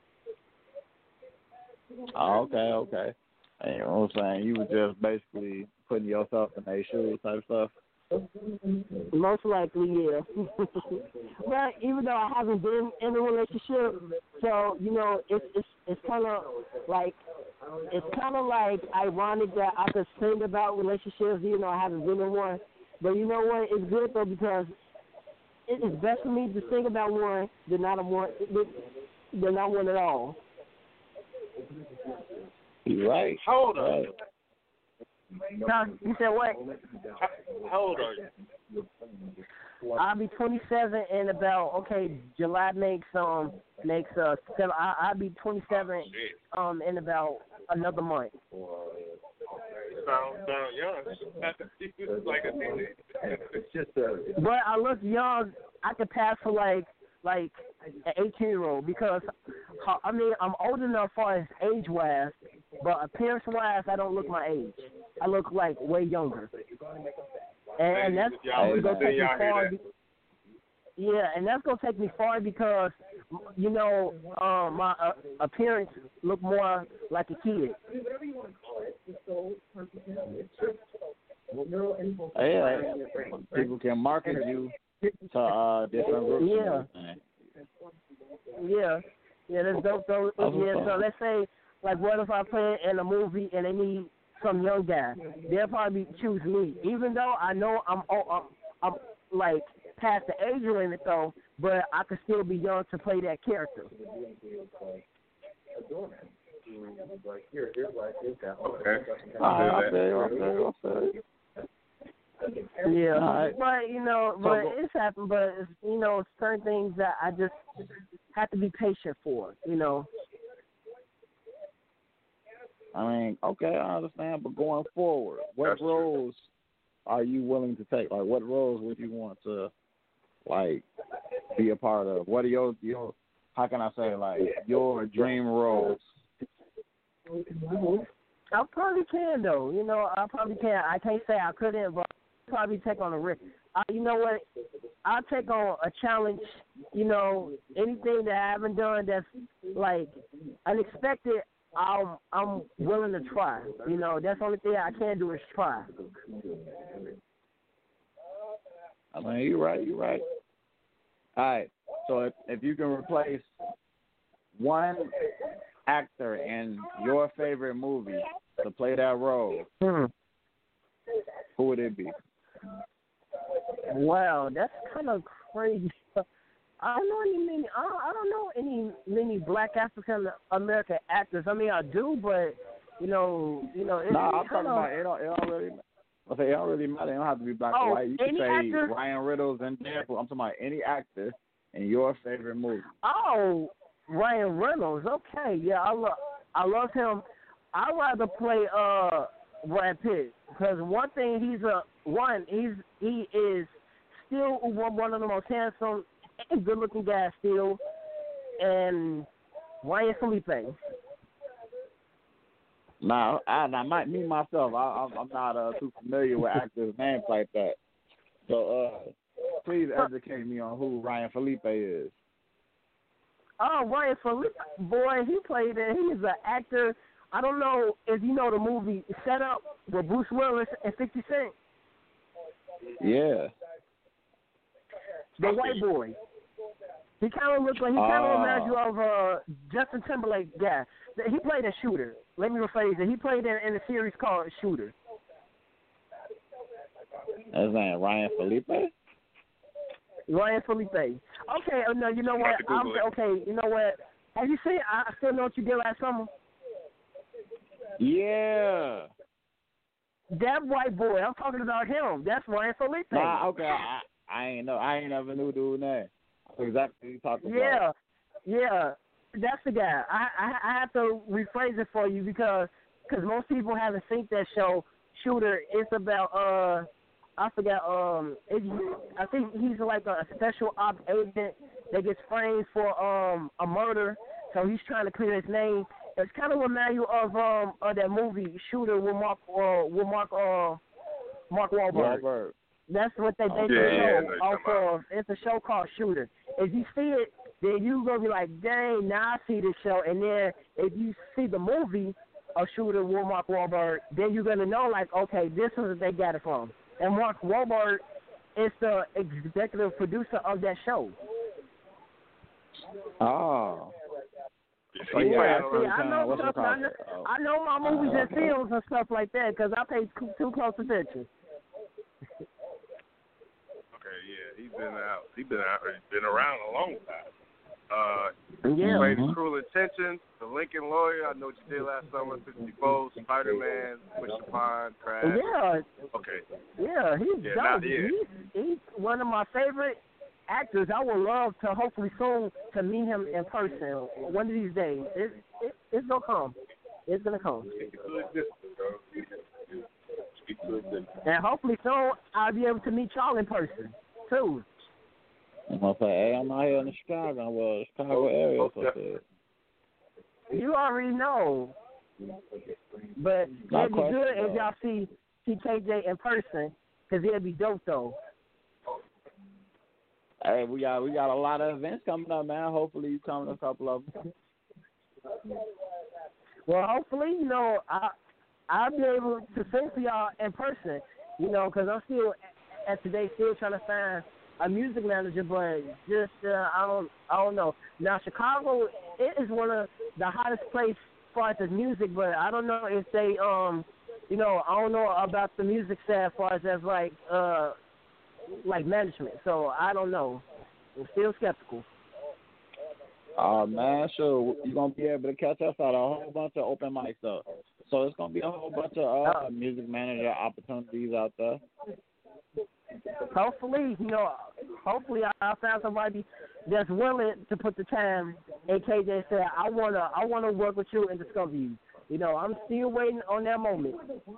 Oh, okay, okay. And you know what I'm saying? You were just basically putting yourself in their shoes type stuff. Most likely, yeah. But even though I haven't been in a relationship, so you know, it's it's it's kind of like it's kind of like ironic that I could sing about relationships, even though I haven't been in one. But you know what? It's good though because it is best for me to sing about one than not a one than not one at all. You're right. How old are Right. you? Now, you said what? How, how old are you? I'll be twenty-seven in about okay. July makes um makes uh seven. I, I'll be twenty-seven um in about another month. You sound, sound young. You like a teenager. It's just a. But I look young. I could pass for like like an eighteen year old because uh, I mean I'm old enough as far as age wise, but appearance wise I don't look my age. I look like way younger. And, and that's Y'all gonna take me y'all hear far. that? Be- yeah, and that's gonna take me far because you know um, my uh, appearance look more like a kid. Yeah, people can market you to uh, different groups. Yeah. and Yeah, yeah, that's dope. So, That's yeah, what's so up. let's say, like, what if I play in a movie and they need some young guy? They'll probably choose me, even though I know I'm, oh, I'm, I'm like past the age limit though, but I could still be young to play that character. Okay. All right, I feel you, I feel you, I feel you. Yeah, All right. but you know, So, but it's happened. But it's, you know, certain things that I just have to be patient for. You know. I mean, okay, I understand, but going forward, what That's true. roles are you willing to take? Like, what roles would you want to, like, be a part of? What are your, your how can I say, like, your dream roles? I probably can though. You know, I probably can. I can't say I couldn't, but I'll probably take on a risk. Uh, you know what? I'll take on a challenge. You know, anything that I haven't done that's like unexpected. I'm I'm willing to try. You know, that's the only thing I can do is try. I mean, you're right, you're right. All right, so if, if you can replace one actor in your favorite movie to play that role, Hmm. who would it be? Wow, that's kind of crazy. I don't know any many. I don't, I don't know any many Black African American actors. I mean, I do, but you know, you know. It, No, it I'm talking kinda, about it. Don't, it don't really. I say it don't really matter. It don't have to be black Oh, or white. You can any say actor? Ryan Reynolds and Deadpool. I'm talking about any actor in your favorite movie. Oh, Ryan Reynolds. Okay, yeah, I love, I love him. I'd rather play uh Brad Pitt because one thing he's a one he's he is still one one of the most handsome and good looking guys still, and Ryan Felipe. Nah, I, now my, me myself, I, I'm, I'm not uh, too familiar with actors' names like that. So uh, please educate me on who Ryan Felipe is. Oh, Ryan Felipe, boy, he played it. He is an actor. I don't know if you know the movie Set Up with Bruce Willis and fifty Cent. Yeah. The white boy. He kind of looks like, he kind of Oh. reminds you of uh, Justin Timberlake guy. He played a Shooter. Let me rephrase it. He played in, in a series called Shooter. His name Ryan Felipe? Ryan Felipe. Okay, uh, no, you know what? I'm, okay, you know what? Have you seen I Still Know What You Did Last Summer? Yeah. That white boy, I'm talking about him. That's Ryan Felipe. Nah, okay. I, I ain't know. I ain't never knew dude's name. I know exactly what you talking Yeah, about. yeah, that's the guy. I, I I have to rephrase it for you because cause most people haven't seen that show. Shooter. It's about uh, I forgot um, it, I think he's like a special op agent that gets framed for um a murder, so he's trying to clear his name. It's kind of remind you of um of that movie Shooter with Mark uh, with Mark uh Mark Wahlberg. Wahlberg. That's what they Oh, based yeah, the yeah, show I know off of. It's a show called Shooter. If you see it, then you gonna be like, dang, now I see this show. And then if you see the movie of Shooter with Mark Wahlberg, then you're gonna know like, okay, this is where they got it from. And Mark Wahlberg is the executive producer of that show. Oh. So, yeah, yeah, I see, know I know what's it stuff. I called? know, Oh. I know my movies and films and stuff like that because I pay too, too close attention. Okay, yeah, he's been out. He's been out. He's been around a long time. Uh, Yeah. he played Mhm. Cruel Intentions, The Lincoln Lawyer. I Know What You Did Last Summer, sixty-four, Spider-Man, Push the Pond, Crash. Yeah. Okay. Yeah, he's Yeah, dope. now- yeah. He's, he's one of my favorite actors. I would love to hopefully soon to meet him in person one of these days. It, it, it's gonna come. It's gonna come. And hopefully soon I'll be able to meet y'all in person too. I'm gonna say, hey, I'm out here in the Chicago, well, Chicago area. So shit. You already know. But My it'd be question, good if though. y'all see see K J in person, cause it'd be dope though. Hey, we got we got a lot of events coming up, man. Hopefully you come to a couple of them. Well, hopefully, you know, I I'll be able to sing for y'all in person, you know, because I'm still at today still trying to find a music manager, but just uh, I don't I don't know. Now Chicago, it is one of the hottest places as far as the music, but I don't know if they um you know I don't know about the music staff as far as as like uh like management. So I don't know. I'm still skeptical. Oh, man, sure. You're going to be able to catch us at a whole bunch of open mics, though. So it's going to be a whole bunch of uh, music manager opportunities out there. Hopefully, you know, hopefully I, I found somebody that's willing to put the time. And K J said, I wanna, I wanna work with you and discover you. You know, I'm still waiting on that moment.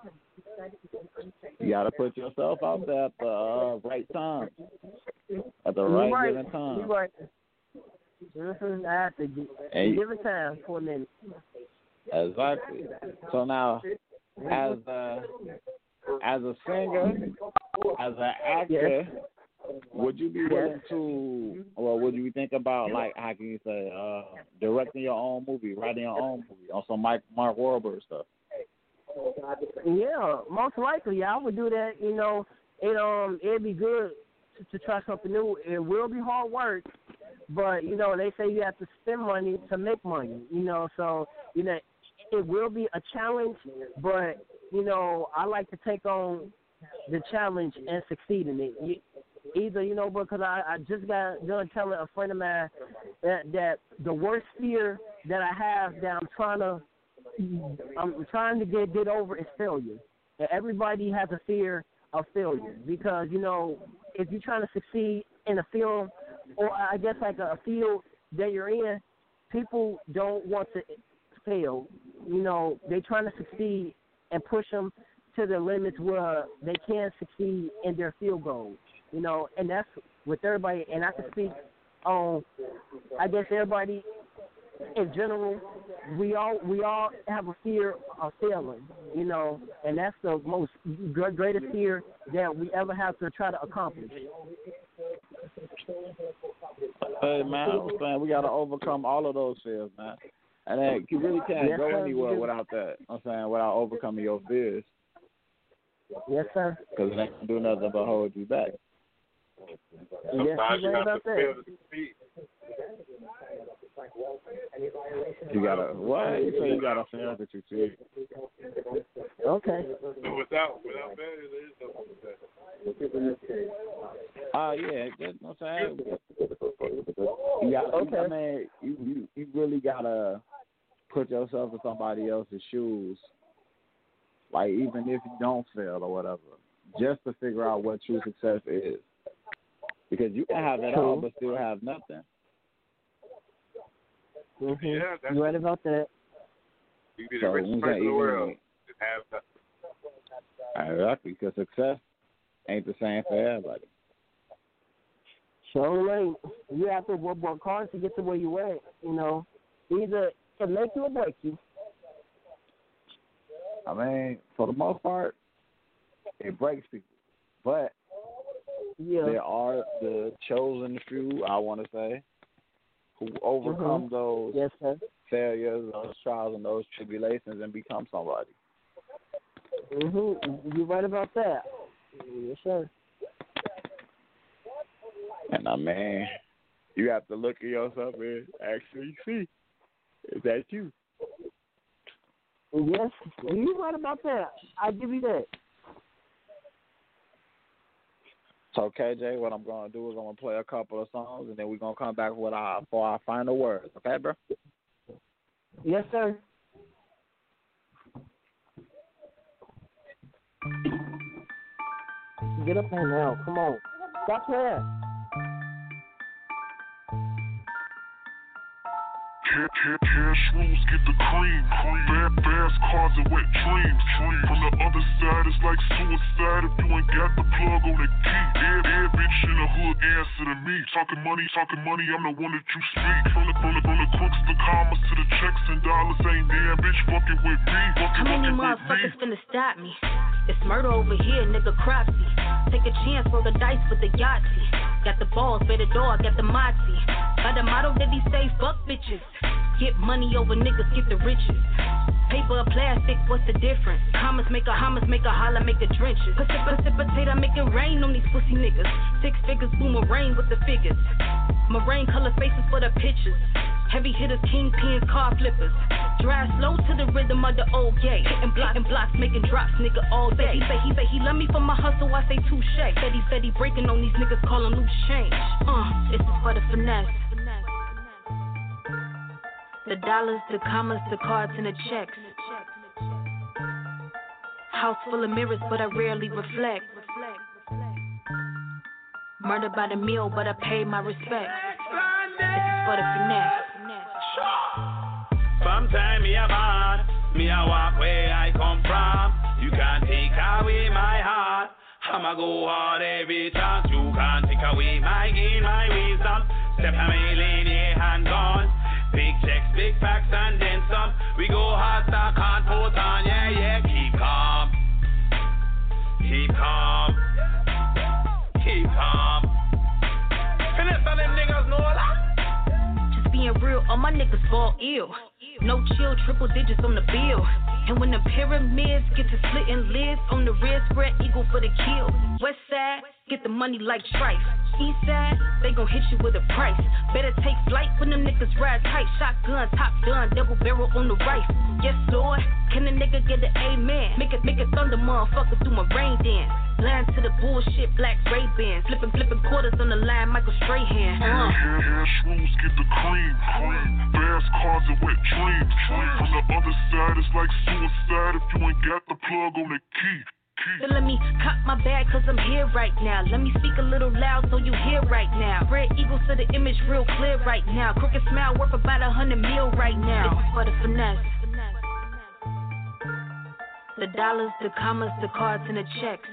You got to put yourself out there at the uh, right time, at the You're right, right. given time. You're right. Mm-hmm. I have to give, Hey. give it time for a minute. Exactly. So now, as a as a singer, as an actor, would you be willing to, or would you think about like how can you say, uh, directing your own movie, writing your own movie on some Mike Mark Wahlberg stuff? Yeah, most likely, yeah, I would do that. You know, it um, it'd be good to, to try something new. It will be hard work, but you know they say you have to spend money to make money. You know, so you know it will be a challenge, but you know I like to take on the challenge and succeed in it. You, either you know because I, I just got done telling a friend of mine that that the worst fear that I have that I'm trying to I'm trying to get get over is failure. And everybody has a fear of failure because you know if you're trying to succeed in a field, or I guess like a, a field that you're in, people don't want to fail. You know, they're trying to succeed and push them to the limits where they can succeed in their field goals. You know, and that's with everybody. And I can speak on, I guess everybody in general. We all we all have a fear of failing. You know, and that's the most greatest fear that we ever have to try to accomplish. Hey man, I was saying we gotta overcome all of those fears, man. And then you really can't yes, go sir, anywhere without that. I'm saying without overcoming your fears. Yes, sir. Because it ain't gonna do nothing but hold you back. Yes, Sometimes you're you right have about to that. feel the speed. You gotta what? You say you gotta feel that you see. Okay. Without without failure, there is no success. Oh uh, yeah, that's what I'm saying. You gotta, okay. I mean, you, you you really gotta put yourself in somebody else's shoes. Like even if you don't fail or whatever, just to figure out what true success is. Because you can have it all but still have nothing. Mm-hmm. Yeah, that's you right about that. You be the So, richest person in the world. Just have nothing. Exactly, because success ain't the same for everybody. So ain't. You have to work, work hard to get to where you at. You know, either it make you or break you. I mean, for the most part, it breaks people, but yeah. there are the chosen few, I want to say, who overcome mm-hmm. those yes, sir. failures, those trials, and those tribulations, and become somebody. Mhm. You're right about that. Yes, sir. And I mean, you have to look at yourself and actually see, is that you? Yes, you're right about that. I give you that. So, K J, what I'm going to do is I'm going to play a couple of songs, and then we're going to come back with our, for our final words. Okay, bro? Yes, sir. Get up there now. Come on. Stop playing. Cash rules get the cream. Bad, fast cars and wet dreams. From the other side, it's like suicide if you ain't got the plug on the key. Every, every bitch in the hood answer to me. Talking money, talking money, I'm the one that you speak. From the, from the, from the crooks, the commas to the checks and dollars ain't there. Bitch fucking with me. Fucking, How many fucking motherfuckers with me. finna stop me? It's murder over here, nigga, cropsy. Take a chance, roll the dice with the Yahtzee. Got the balls, bet the dog, got the Mozzie. By the motto that he say, fuck bitches. Get money over niggas, get the riches. Paper or plastic, what's the difference? Commas make a hummus, make a holler, make a drenches. Precipitate, I make it rain on these pussy niggas. Six figures, boomerang with the figures. Marine color faces for the pictures. Heavy hitters, kingpins, car flippers. Drive slow to the rhythm of the old gay. Hitting blocks and blocks, making drops, nigga, all day. He say, he say, he love me for my hustle, I say touche. Said he said he breaking on these niggas, call him loose change. Uh, this is for the finesse. The dollars, the commas, the cards, and the checks. House full of mirrors, but I rarely reflect. Murder by the meal, but I pay my respect. This is for the finesse. Sometime me a bad, me a walk where I come from. You can't take away my heart. I'ma go hard every chance. You can't take away my gain, my wisdom. Step a my lane, yeah, hand gone. Big checks, big packs, and then some. We go hard, I can't put on, yeah, yeah. Keep calm, keep calm, keep calm. Finesse on them niggas, know that. Just being real, all my niggas fall ill. No chill, triple digits on the bill. And when the pyramids get to splitting lids on the red spread eagle for the kill. West side, get the money like Trife. East side, they gon' hit you with a price. Better take flight when them niggas ride tight. Shotgun, top gun, double barrel on the rifle. Yes, Lord, can a nigga get an amen? Make it, make it thunder, motherfucker, through my brain dance. Blind to the bullshit, black Ray-Bans. Flipping, flipping quarters on the line, Michael Strahan. Uh. Hash rules get the cream. Fast cars and wet dreams. From the other side, it's like suicide if you ain't got the plug on the key. So let me cock my bag cause I'm here right now. Let me speak a little loud so you hear right now. Red eagles to the image real clear right now. Crooked smile worth about a hundred mil right now. This is for the finesse. The dollars, the commas, the cards, and the checks.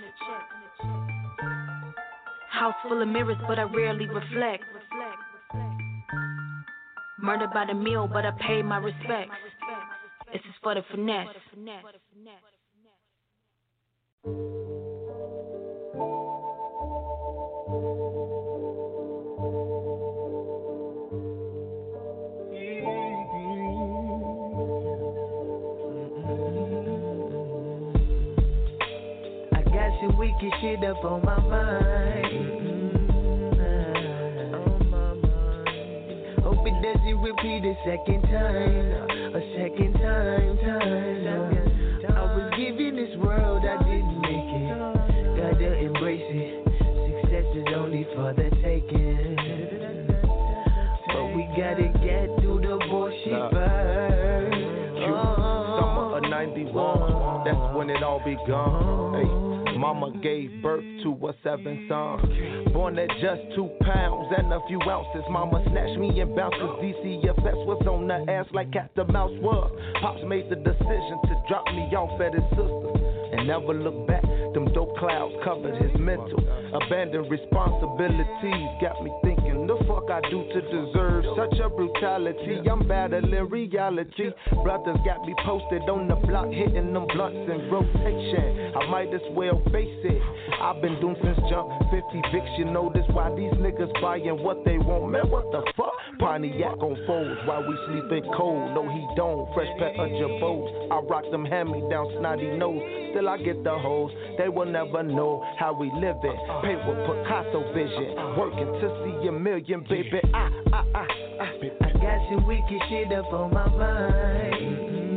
House full of mirrors, but I rarely reflect. Murdered by the meal, but I pay my respects. This is for the finesse. I got some wicked shit up on my mind. On my mind. Hope it doesn't repeat a second time. A second time, time. I was given this world, I didn't make it. Gotta embrace it. Success is only for the taking. But we gotta get through the bullshit nah. first. Oh. Summer of ninety-one, that's when it all begun. Hey, mama gave birth to a seven sons. Born at just two pounds and a few ounces. Mama snatched me and bounced cause D C F S was on the ass like Captain Mouse was. Pops made the decision to drop me off at his sister's and never look back. Them dope clouds covered his mental. Abandoned responsibilities got me thinking the fuck I do to deserve such a brutality. I'm battling reality. Brothers got me posted on the block, hitting them blunts in rotation. I might as well face it. I've been doomed since jump fifty Vicks. You know this why these niggas buying what they want. Man, what the fuck? Pontiac on foes while we sleeping cold. No, he don't. Fresh pet of Jabos. I rock them hand-me-down snotty nose. Still I get the hoes. They will never know how we live it. Pay with Picasso vision. Working to see a million, baby. I, I, I, I. I got some wicked shit up on my mind.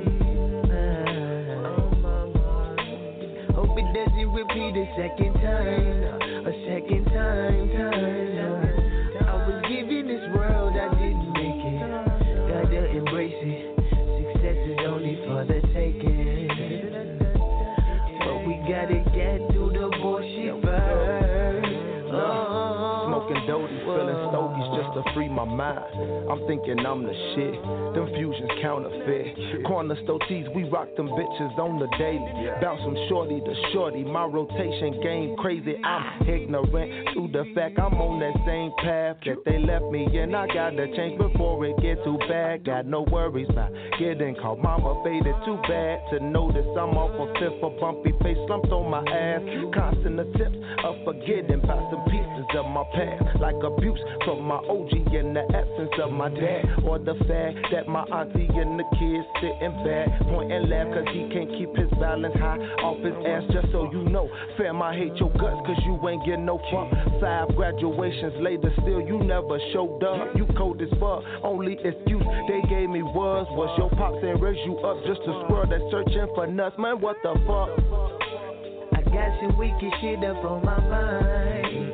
Hope it doesn't repeat a second time. A second time, time. I was given this world, I didn't make it. Gotta embrace it. Success is only for the taking. But we gotta get through the bullshit first. Oh. Smoking doty, feeling stogies just to free my mind. I'm thinking I'm the shit. Them fusions counterfeit. Corner store tees, we rock them bitches on the daily. Bounce from shorty to shorty. My rotation game crazy. I'm ignorant to the fact I'm on that same path that they left me in. I gotta change before it get too bad. Got no worries about getting caught. Mama faded too bad to notice I'm off a fifth. A bumpy face slumped on my ass. Constant attempts of forgetting about some pieces of my past. Like abuse from my O G in the absence of my dad. Or the fact that my auntie and the kids sitting back, point and laugh cause he can't keep his balance high off his ass. Just so you know, fam, I hate your guts cause you ain't getting no fuck. Five graduations later, still you never showed up. You cold as fuck, only excuse they gave me was was your pops ain't raise you up. Just a squirrel that's searching for nuts, man, what the fuck? I got some wicked shit up on my mind.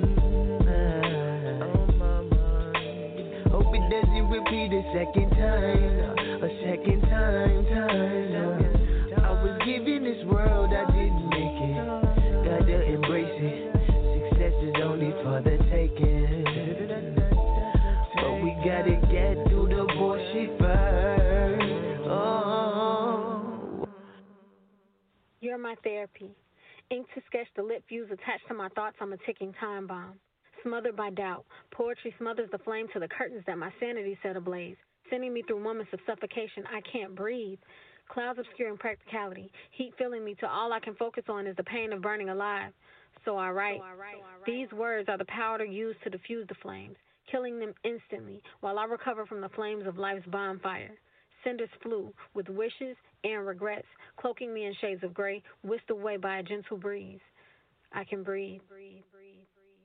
Hope it doesn't repeat a second time. A second time, time. I was given this world, I didn't make it. Gotta embrace it. Success is only for the taking. But we gotta get through the bullshit first. Oh. You're my therapy. Ink to sketch the lit fuse attached to my thoughts. I'm a ticking time bomb. Smothered by doubt, poetry smothers the flame to the curtains that my sanity set ablaze, sending me through moments of suffocation. I can't breathe. Clouds obscuring practicality, heat filling me till all I can focus on is the pain of burning alive. So I write. So I write. So I write. These words are the powder used to diffuse the flames, killing them instantly while I recover from the flames of life's bonfire. Cinders flew with wishes and regrets, cloaking me in shades of gray, whisked away by a gentle breeze. I can breathe, breathe, breathe, breathe,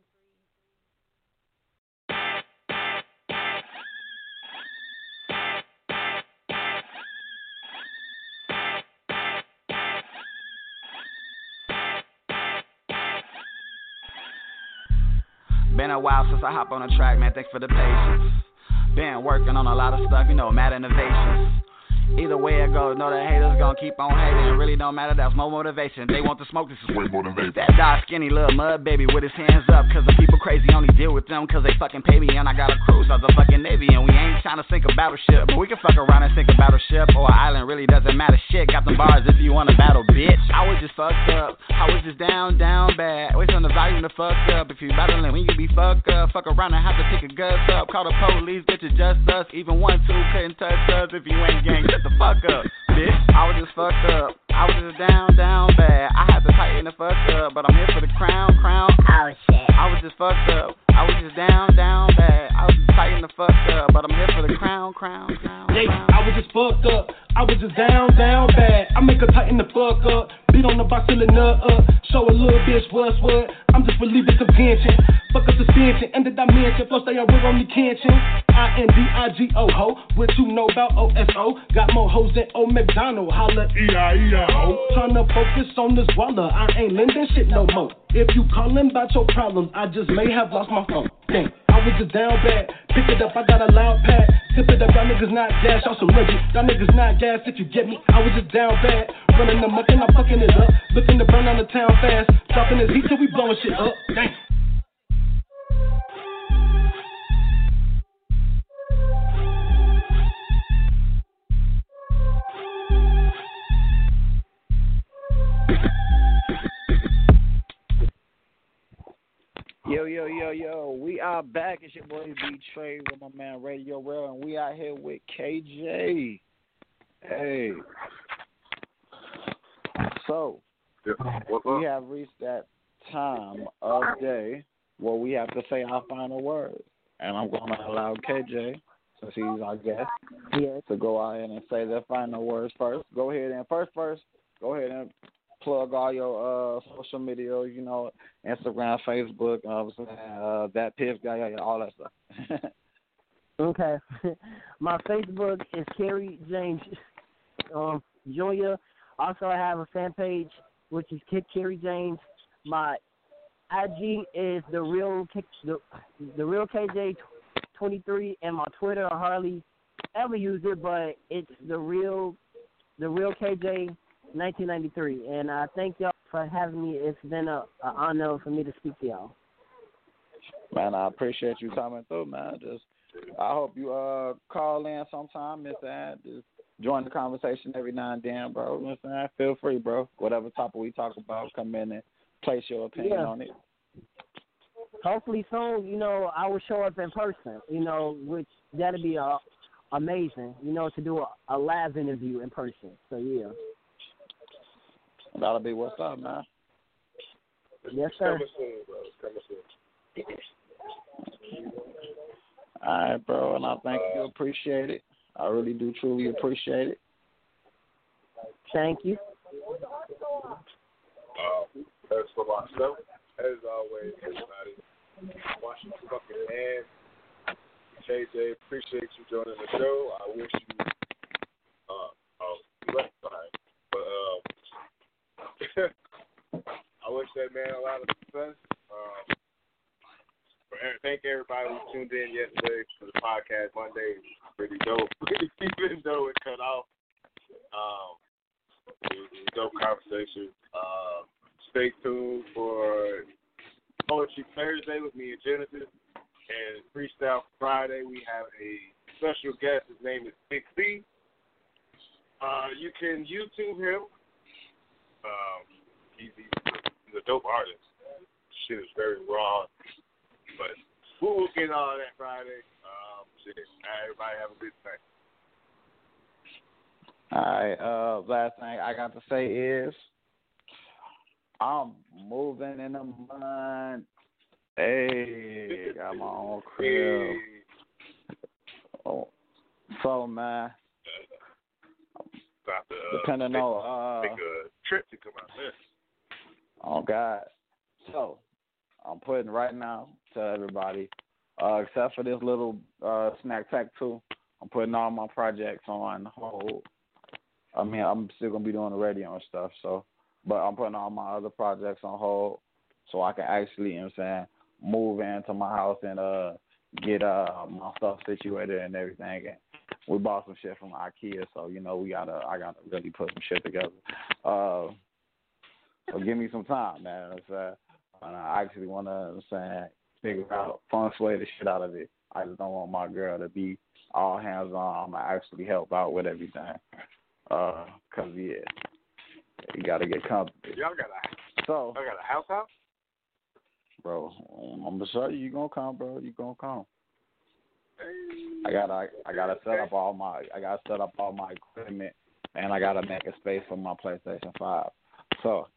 Been a while since I hop on the track, man, thanks for the patience. Been working on a lot of stuff, you know, mad innovations. Either way it goes, know the haters gon' keep on hating. It really don't matter, that's more motivation. They want to smoke, this is way more than vapor. That dark skinny little mud baby with his hands up, cause the people crazy only deal with them cause they fucking pay me. And I got a cruise out the fucking Navy, and we ain't trying to sink a battleship, but we can fuck around and sink a battleship or an island, really doesn't matter shit. Got them bars if you wanna battle, bitch. I was just fucked up, I was just down, down bad. Always on the volume to fuck up. If you battling, when you be fucked up, fuck around and have to pick a guts up. Call the police, bitch, it's just us. Even one, two couldn't touch us if you ain't gang. Shut the fuck up, bitch. I was just fucked up. I was just down, down bad. I had to tighten the fuck up, but I'm here for the crown, crown. Oh shit. I was just fucked up. I was just down, down bad. I was just tighten the fuck up, but I'm here for the crown, crown, crown. Hey, I was just fucked up. I was just down, down bad. I make her tighten the fuck up. Beat on the box till the nut up. Show a little bitch what's what. I'm just relieving some tension. Fuck up suspension and the dimension. Flow stay on real on the kitchen. I N D I G O ho. What you know about O S O? Got more hoes than old McDonald. Holla E I E I O. Tryna focus on this waller. I ain't lending shit no more. If you callin' about your problems, I just may have lost my phone. Dang, I was just down bad. Pick it up, I got a loud pad. Tip it up, y'all niggas not gas. Y'all some reggie. Y'all niggas not gas if you get me. I was just down bad. Running the muck and I'm fucking it up. Looking to burn down the town fast. Dropping this heat till we blowing shit up. Dang. Yo, yo, yo, yo, we are back. It's your boy B Trey with my man Radio Real, and we out here with K J. Hey. So, we have reached that time of day where we have to say our final words. And I'm going to allow K J, since he's our guest, yes, to go out and say their final words first. Go ahead and first, first, go ahead and plug all your uh, social media, you know, Instagram, Facebook, uh, uh, that Piff guy, all that stuff. Okay. My Facebook is Kerry James um, Junior Also, I have a fan page, which is Kid Kerry James. My I G is the real the, the real K J twenty-three, and my Twitter I hardly ever use it, but it's the real the real K J nineteen ninety-three. And I thank y'all for having me. It's been a, a honor for me to speak to y'all. Man, I appreciate you coming through, man. Just I hope you uh call in sometime, Mister Ad. Just join the conversation every now and then, bro. Mister Ad, feel free, bro. Whatever topic we talk about, come in and place your opinion yeah. on it. Hopefully soon, you know, I will show up in person, you know, which that'd be uh, amazing, you know, to do a, a live interview in person. So, yeah. That'll be what's up, man. Yes, sir. Coming soon, bro. Coming soon. All right, bro, and I thank you. Appreciate it. I really do truly appreciate it. Thank you. Um, as for myself, as always, everybody, wash your fucking hands. K J, appreciate you joining the show. I wish you, uh, oh, you left behind, but um, I wish that man a lot of success. Um, thank everybody who tuned in yesterday for the podcast Monday. Pretty dope. Even though it cut off, um, it was a dope conversation. Um, stay tuned for Poetry Thursday with me and Genesis, and Freestyle Friday we have a special guest. His name is Big C. Uh, you can YouTube him. Um, he's, he's a dope artist. Shit is very raw. But we will get all that Friday. Um, shit. Everybody have a good night. All right. Uh, last thing I got to say is I'm moving in a month. Hey, got my own crib. Oh, so man, About to uh, Depending make, on uh, make a trip to come out there. Oh God. So I'm putting right now to everybody, uh, except for this little uh, snack pack too. I'm putting all my projects on hold. I mean, I'm still gonna be doing the radio and stuff. So, but I'm putting all my other projects on hold so I can actually, you know what I'm saying, move into my house and uh get uh my stuff situated and everything. And we bought some shit from IKEA, so you know we gotta I gotta really put some shit together. Uh, so give me some time, man. You know what I'm saying? And I actually wanna, you know what I'm saying, figure out fun sway the shit out of it. I just don't want my girl to be all hands on. I'm gonna actually help out with everything. Uh, cause yeah, you gotta get comfortable. Y'all got a so. Y'all got a house house. Bro, I'm gonna show you. You gonna come, bro? You gonna come? I gotta, I, I gotta set up all my, I gotta set up all my equipment, and I gotta make a space for my PlayStation Five. So,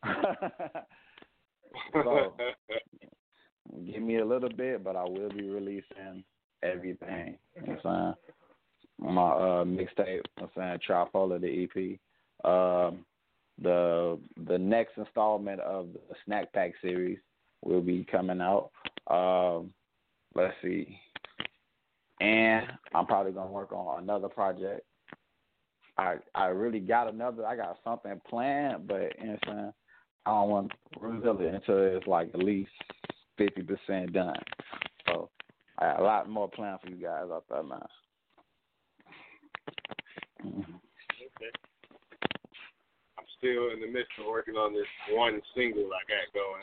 so give me a little bit, but I will be releasing everything. You know what I'm saying? My uh, mixtape. I'm saying Tripolar, the E P. Um, the the next installment of the Snack Pack series will be coming out. Um, let's see. And I'm probably going to work on another project. I I really got another, I got something planned, but you know what I'm saying, I don't want to reveal it until it's like at least fifty percent done. So I got a lot more planned for you guys out there, man. Mm-hmm. Okay. I'm still in the midst of working on this one single I got going.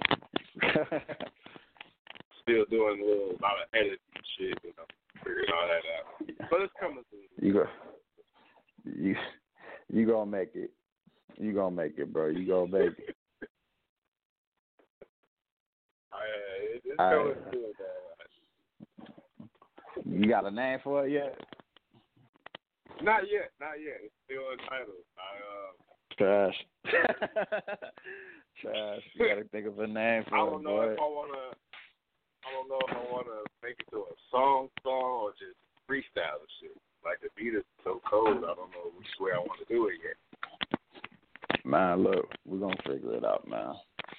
Still doing a little lot of editing shit, you know, figuring all that out. But it's coming soon. You go, you you gonna make it. You gonna make it, bro. You gonna make it. Uh, it's All coming right. soon, man. You got a name for it yet? Not yet, not yet. It's still untitled. I uh. Trash. Trash. You gotta think of a name for I it, don't know boy. if I wanna. I don't know if I wanna make it to a song, song, or just freestyle and shit. Like the beat is so cold, I don't know which way I want to do it yet. Man, look, we're gonna figure it out, man.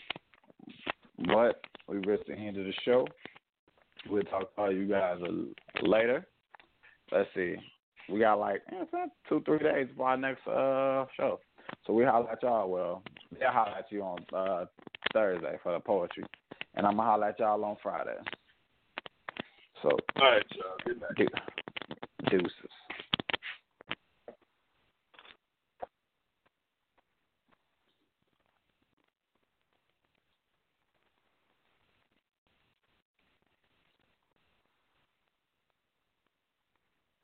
But we reached the end of the show. We'll talk to you guys later. Let's see. We got like eh, two, three days before our next uh show. So we holler at y'all. Well, they'll holler at you on uh, Thursday for the poetry. And I'm going to holler at y'all on Friday. So, all right, y'all. Good night. Deuces.